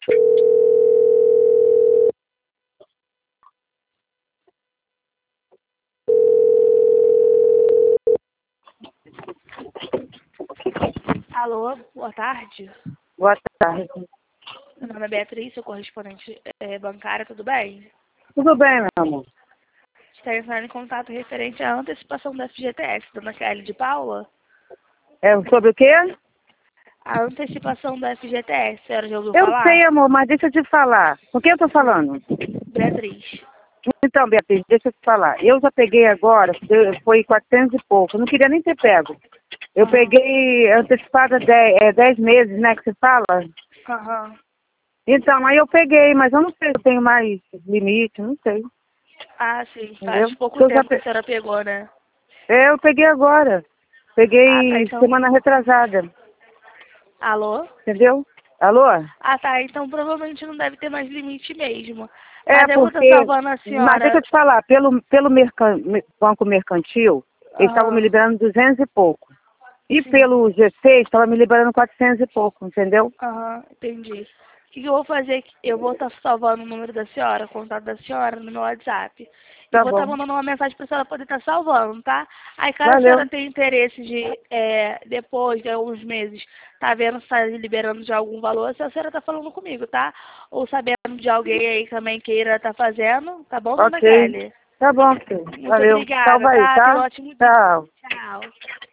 Alô, boa tarde. Boa tarde. Meu nome é Beatriz, sou correspondente bancária, tudo bem? Tudo bem, meu amor? Está entrando em contato referente à antecipação da FGTS, dona Kelly de Paula. É sobre o quê? A antecipação da FGTS, a senhora já ouviu Eu falar? sei, amor, mas deixa eu te falar. Com quem eu tô falando? Beatriz. Então, Beatriz, deixa eu te falar. Eu já peguei agora, foi 400 e pouco. Eu não queria nem ter pego. Eu peguei antecipada 10 meses, né, que você fala? Aham. Então, aí eu peguei, mas eu não sei se eu tenho mais limite, não sei. Ah, sim, Entendeu? faz pouco Eu já tempo que a senhora pegou, né? eu peguei agora. Ah, tá, Peguei então... semana retrasada. Alô? Entendeu? Alô? Ah, tá, então provavelmente não deve ter mais limite mesmo. É Mas eu vou estar porque, salvando a mas deixa senhora. eu te falar, pelo Banco Mercantil, eles estavam me Aham, liberando 200 e pouco. E sim. pelo G6, estava me liberando 400 e pouco, entendeu? Aham, entendi. O que eu vou fazer? Eu vou estar salvando o número da senhora, o contato da senhora no meu WhatsApp. E Tá vou estar bom. mandando uma mensagem para a senhora poder estar salvando, tá? Aí, caso a senhora Valeu. tenha interesse de, depois de alguns meses, tá vendo se está liberando de algum valor, a senhora tá falando comigo, tá? Ou sabendo de alguém aí também queira estar fazendo, tá bom, dona Ok. Kelly? Tá bom, filho. Muito Valeu. obrigada, Salva aí, tá? Tenha um tá? ótimo dia. Tchau. Tchau.